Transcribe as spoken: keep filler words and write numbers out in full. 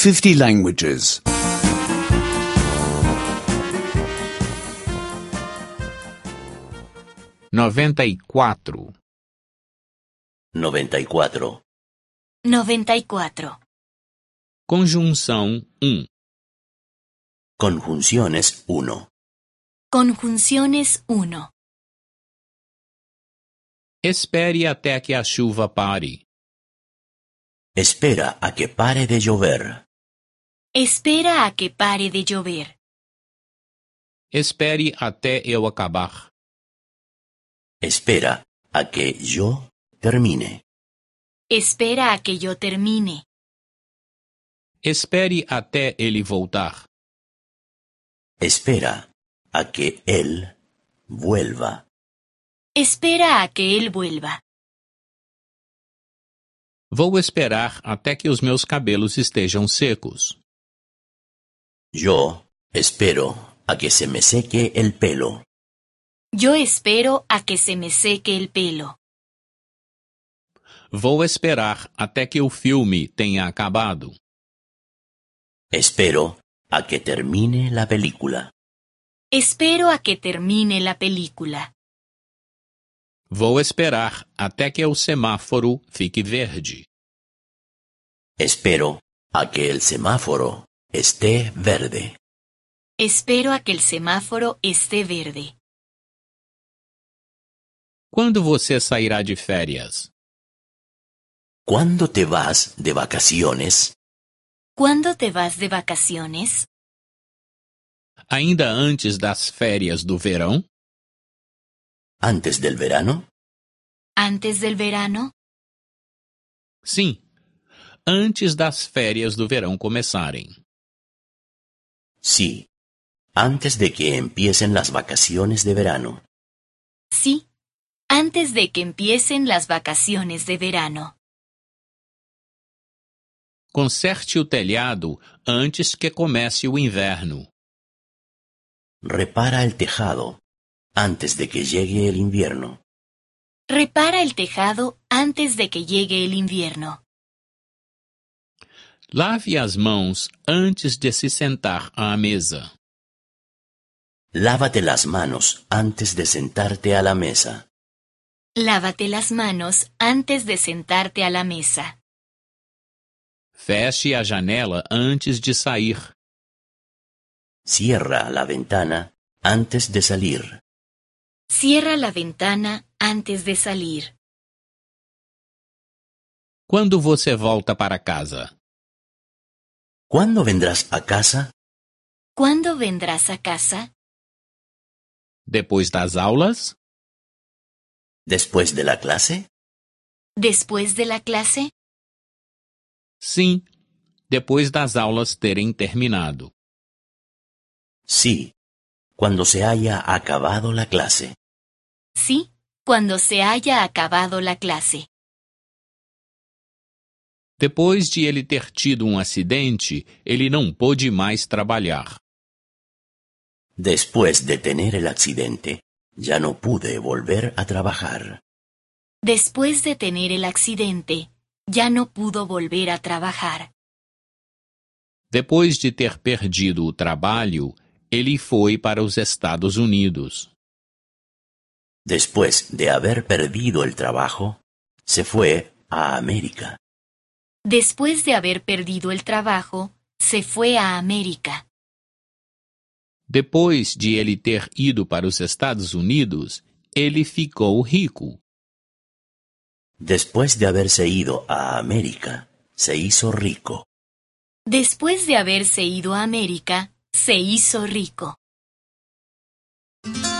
fifty languages. noventa e quatro. noventa y cuatro. noventa y cuatro. Conjunção um. Conjunciones uno. Conjunciones uno. Espere até que a chuva pare. Espera a que pare de llover. Espera a que pare de llover. Espere até eu acabar. Espera a que yo termine. Espera a que yo termine. Espere até ele voltar. Espera a que él vuelva. Espera a que él vuelva. Vou esperar até que os meus cabelos estejam secos. Yo espero a que se me seque el pelo. Yo espero a que se me seque el pelo. Vou esperar até que o filme tenha acabado. Espero a que termine la película. Espero a que termine la película. Vou esperar até que o semáforo fique verde. Espero a que el semáforo esté verde. Espero a que el semáforo esté verde. Quando você sairá de férias? ¿Cuándo te vas de vacaciones? ¿Cuándo te vas de vacaciones? Ainda antes das férias do verão? ¿Antes del verano? ¿Antes del verano? Sim, antes das férias do verão começarem. Sí, antes de que empiecen las vacaciones de verano. Sí, antes de que empiecen las vacaciones de verano. Conserte o telhado antes que comece o inverno. Repara el tejado antes de que llegue el invierno. Repara el tejado antes de que llegue el invierno. Lave as mãos antes de se sentar à mesa. Lávate las manos antes de sentarte a la mesa. Lávate las manos antes de sentarte a la mesa. Feche a janela antes de sair. Cierra la ventana antes de salir. Cierra la ventana antes de salir. Quando você volta para casa? ¿Cuándo vendrás a casa? ¿Cuándo vendrás a casa? Depois das aulas? ¿Después de la clase? ¿Después de la clase? Sim, depois das aulas terem terminado. Sí, cuando se haya acabado la clase. Sí, cuando se haya acabado la clase. Depois de ele ter tido um acidente, ele não pôde mais trabalhar. Después de tener el accidente, ya no pude volver a trabajar. Después de tener el accidente, ya no pudo volver a trabajar. Depois de ter perdido o trabalho, ele foi para os Estados Unidos. Después de haber perdido el trabajo, se fue a América. Después de haber perdido el trabajo, se fue a América. Depois de ele ter ido para os Estados Unidos, ele ficou rico. Después de haberse ido a América, se hizo rico. Después de haberse ido a América, se hizo rico.